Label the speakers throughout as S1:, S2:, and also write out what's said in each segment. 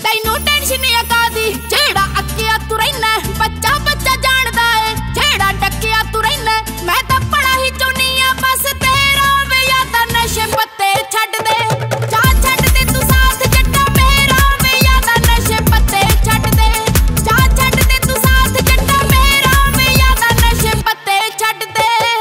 S1: ਤੈਨੂੰ ਟੈਨਸ਼ਨ ਆ ਕਾਦੀ ਜਿਹੜਾ ਅੱਕਿਆ ਤੂੰ ਰਹਿਣਾ ਬੱਚਾ ਬੱਚਾ ਜਾਣਦਾ ਏ ਜਿਹੜਾ ਡੱਕਿਆ ਤੂੰ ਰਹਿਣਾ ਮੈਂ ਤਾਂ ਬੜਾ ਹੀ ਚਾਹੁੰਦੀ ਆ ਬਸ ਤੇਰਾ ਵੇ ਯਾਦਾਂ ਨਸ਼ੇ ਪੱਤੇ ਛੱਡ ਦੇ ਜਾ ਛੱਡ ਦੇ ਤੂੰ ਸਾਥ ਜੱਟਾ ਮੇਰਾ ਵੇ ਯਾਦਾਂ ਨਸ਼ੇ ਪੱਤੇ ਛੱਡ ਦੇ ਜਾ ਛੱਡ ਦੇ ਤੂੰ ਸਾਥ ਜੱਟਾ ਮੇਰਾ ਵੇ ਯਾਦਾਂ ਨਸ਼ੇ ਪੱਤੇ ਛੱਡ ਦੇ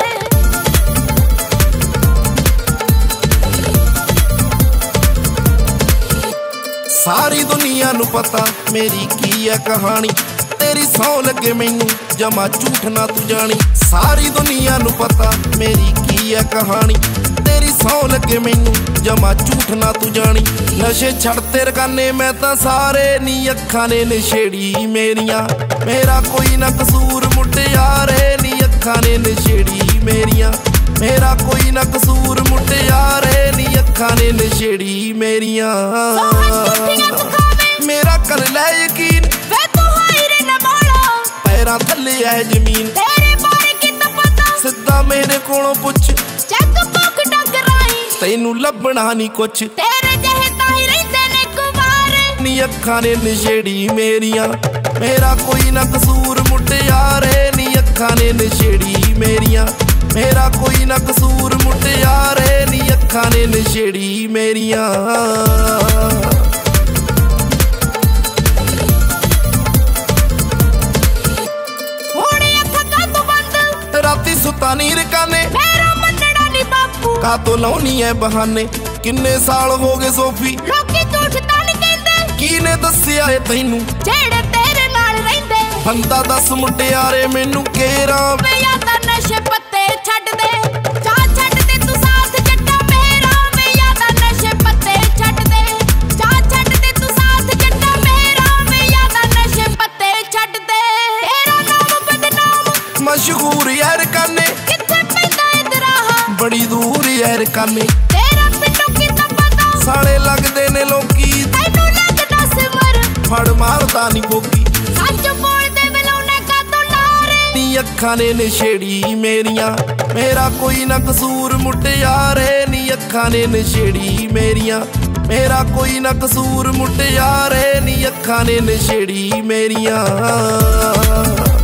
S2: सारी दुनिया नू पता मेरी की है कहानी तेरी सौ लगे मैनू जमा झूठ ना तू जानी सारी दुनिया नू पता मेरी की है कहानी तेरी सौ लगे मैनू जमा झूठ ना तू जानी नशे छड़ते रकाने मैं तां सारे नी अखां ने नशेड़ी मेरियां मेरा कोई ना कसूर मुटियारे नी अखां ने नशेड़ी मेरियां मेरा कोई ना कसूर मुटियारे नी अखां ने नशेड़ी मेरियां मेरा कर ले यकीन
S1: वे तू हायरे न मोड़ा
S2: पैरां थल्ले है जमीन
S1: तेरे बारे की तो पता
S2: सिद्धा मेरे कोलों पुछ
S1: चेक बुक डगराई
S2: तैनू लभना नी कुछ
S1: तेरे जहे ताही रहिंदे ने कुवारे
S2: नी अखां ने नशेड़ी मेरियां मेरा कोई ना कसूर मुटियारे नी अखां ने नशेड़ी मेरियां मेरा कोई ना कसूर मुटियारे नी अखां ने नशेड़ी मेरियां राती सुता नी रकाने
S1: मेरा मनड़ा नी बापू
S2: का तो लाउनी है बहाने किन्ने साल हो गए सोफी
S1: लोकी झूठ तां नी कहंदे
S2: कीने दस्सिया है तैनू
S1: जेड़े तेरे नाल रहिंदे
S2: बंदा दस मुटियारे मैनू केरा
S1: वे यादां नशे पत्ते छड्ड दे जा छड्ड दे तू साथ जट्टा मेरा वे यादां नशे पत्ते छड्ड दे जा छड्ड दे तू साथ जट्टा मेरा वे यादां नशे पत्ते छड्ड दे तेरा नाम बदनाम
S2: मशहूर यार काने
S1: किथे पैंदा ए दराहा
S2: बड़ी दूर यार काने
S1: तेरा पिंडों की तो पता
S2: साले लगदे ने लोकी
S1: तैनू लगदा सिमर
S2: फड़ मारदा नी बोकी
S1: सच बोलदे मिलौने का तो लारे
S2: नी अखां ने नशेड़ी मेरियां मेरा कोई ना कसूर मुटियारे नी अखां ने नशेड़ी मेरियां मेरा कोई ना कसूर मुटियारे नी अखां ने नशेड़ी मेरियां